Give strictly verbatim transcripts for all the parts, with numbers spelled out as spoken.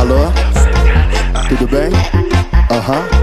Alô? Tudo bem? Aham. Uhum.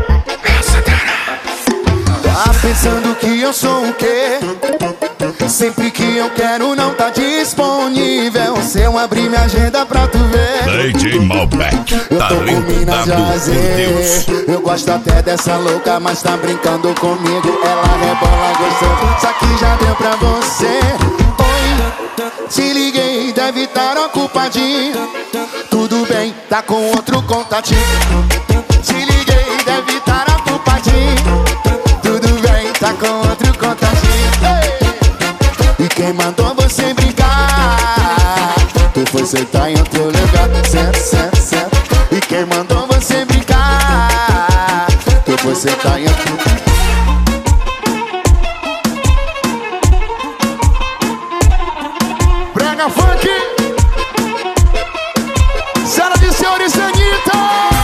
Tá pensando que eu sou o quê? Sempre que eu quero não tá disponível. Se eu abrir minha agenda pra tu ver, D J Malbec, eu tô com mina de por azer. Deus. Eu gosto até dessa louca, mas tá brincando comigo. Ela rebola gostoso, só que já deu pra você. Oi, te liguei, deve estar ocupadinho. Tudo bem, tá com outro contatinho. Te liguei, deve estar ocupadinho. Tudo bem, tá com outro contatinho. Ei! E quem mandou você brincar? Tu foi sentar em outro lugar. Certo, certo, certo. E quem mandou você brincar? Tu foi sentar em outro lugar. Brega funk. Sala de senhores Anitta.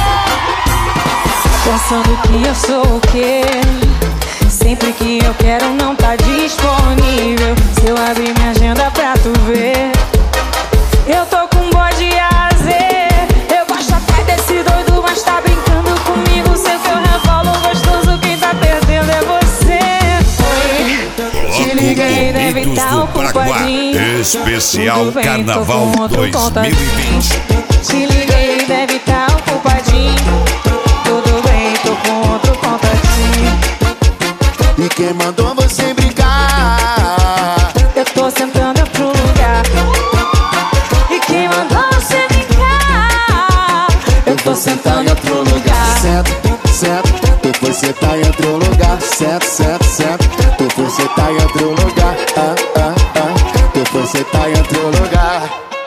Pensando que eu sou o quê? Sempre que eu quero não tá disponível. Se eu abrir minha agenda pra tu ver, eu tô com bode azer. Eu gosto até desse doido, mas tá brincando comigo. Sei que eu revolo gostoso, quem tá perdendo é você. Oi, te liguei, deve estar ocupadinho. Especial Tudo bem, Carnaval tô com outro dois mil e contatinho. vinte. Te liguei, deve estar ocupadinho. Tudo bem, tô com outro contatinho. E quem mandou você brincar? Eu tô sentando pro lugar. E quem mandou você brincar? Eu tô sentando em outro lugar. Certo, certo. Tu foi sentar em outro lugar. Certo, certo, certo. Tu foi sentar em outro lugar. Ah, ah, ah. Tu foi sentar em outro lugar.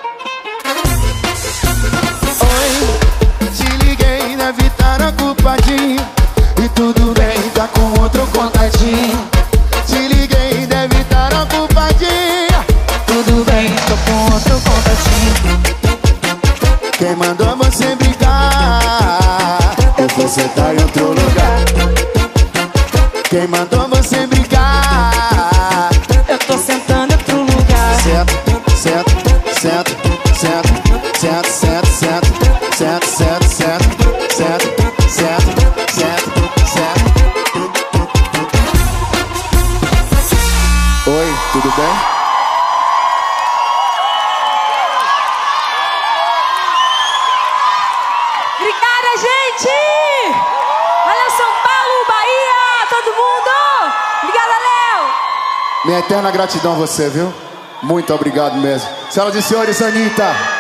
Oi, te liguei, deve estar ocupadinho. E tudo bem, tá com outro contatinho. Te liguei, deve estar ocupadinha. Tudo bem, tô com outro contatinho. Quem mandou você brincar? Eu vou sentar em outro lugar. Quem mandou você brincar? Eu tô sentando em outro lugar. Certo, certo, certo, certo, certo, certo, certo, certo, certo, certo, certo, certo, certo, certo. Oi, tudo bem? Obrigada, gente! Olha São Paulo, Bahia, todo mundo! Obrigada, Léo! Minha eterna gratidão a você, viu? Muito obrigado mesmo. Senhoras e senhores, Anitta.